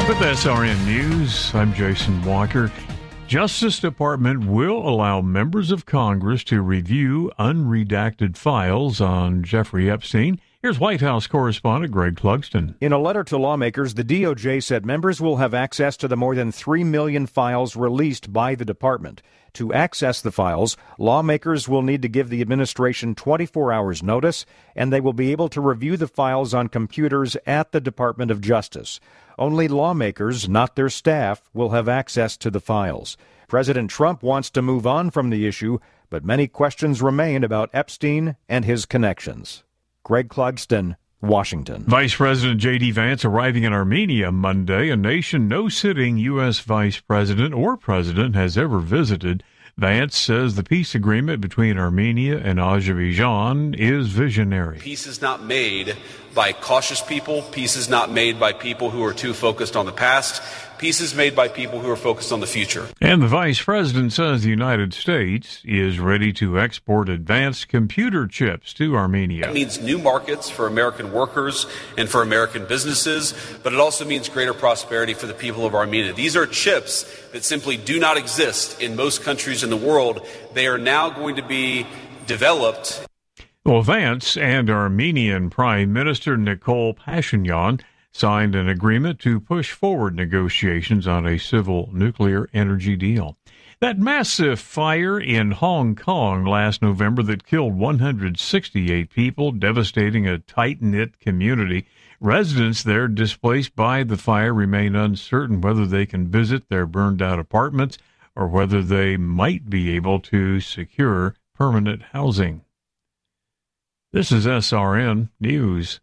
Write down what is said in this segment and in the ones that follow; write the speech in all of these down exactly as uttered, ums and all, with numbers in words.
With S R N News, I'm Jason Walker. Justice Department will allow members of Congress to review unredacted files on Jeffrey Epstein. Here's White House correspondent Greg Clugston. In a letter to lawmakers, the D O J said members will have access to the more than three million files released by the department. To access the files, lawmakers will need to give the administration twenty-four hours notice, and they will be able to review the files on computers at the Department of Justice. Only lawmakers, not their staff, will have access to the files. President Trump wants to move on from the issue, but many questions remain about Epstein and his connections. Greg Clugston, Washington. Vice President J D. Vance arriving in Armenia Monday, a nation no sitting U S vice president or president has ever visited. Vance says the peace agreement between Armenia and Azerbaijan is visionary. Peace is not made by cautious people. Peace is not made by people who are too focused on the past. Peace is made by people who are focused on the future. And the vice president says the United States is ready to export advanced computer chips to Armenia. That means new markets for American workers and for American businesses, but it also means greater prosperity for the people of Armenia. These are chips that simply do not exist in most countries in the world. They are now going to be developed. Well, Vance and Armenian Prime Minister Nikol Pashinyan signed an agreement to push forward negotiations on a civil nuclear energy deal. That massive fire in Hong Kong last November that killed one hundred sixty-eight people, devastating a tight-knit community. Residents there displaced by the fire remain uncertain whether they can visit their burned-out apartments or whether they might be able to secure permanent housing. This is S R N News.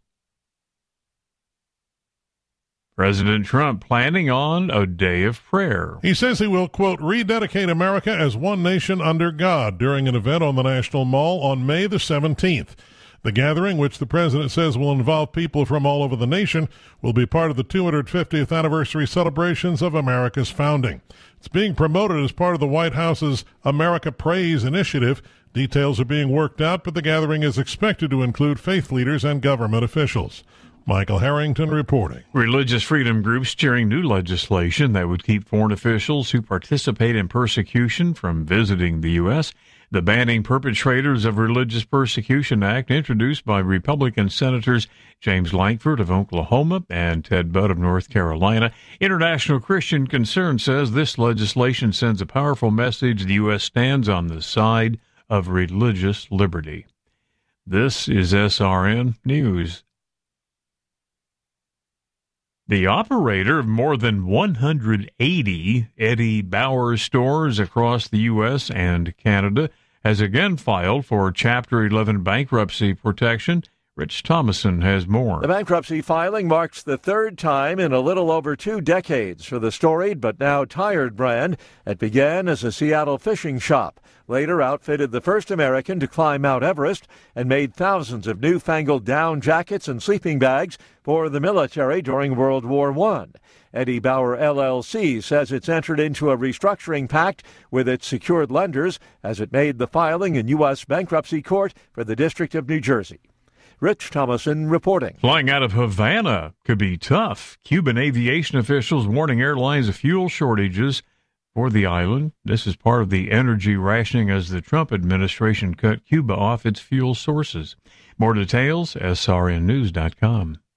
President Trump planning on a day of prayer. He says he will, quote, rededicate America as one nation under God during an event on the National Mall on May the seventeenth. The gathering, which the president says will involve people from all over the nation, will be part of the two hundred fiftieth anniversary celebrations of America's founding. It's being promoted as part of the White House's America Prays initiative. Details are being worked out, but the gathering is expected to include faith leaders and government officials. Michael Harrington reporting. Religious freedom groups cheering new legislation that would keep foreign officials who participate in persecution from visiting the U S. The Banning Perpetrators of Religious Persecution Act, introduced by Republican Senators James Lankford of Oklahoma and Ted Budd of North Carolina. International Christian Concern says this legislation sends a powerful message the U S stands on the side of religious liberty. This is S R N News. The operator of more than one hundred eighty Eddie Bauer stores across the U S and Canada has again filed for Chapter eleven bankruptcy protection. Rich Thomason has more. The bankruptcy filing marks the third time in a little over two decades for the storied but now tired brand that began as a Seattle fishing shop, later outfitted the first American to climb Mount Everest, and made thousands of newfangled down jackets and sleeping bags for the military during World War One. Eddie Bauer L L C says it's entered into a restructuring pact with its secured lenders as it made the filing in U S bankruptcy court for the District of New Jersey. Rich Thomason reporting. Flying out of Havana could be tough. Cuban aviation officials warning airlines of fuel shortages for the island. This is part of the energy rationing as the Trump administration cut Cuba off its fuel sources. More details, S R N news dot com.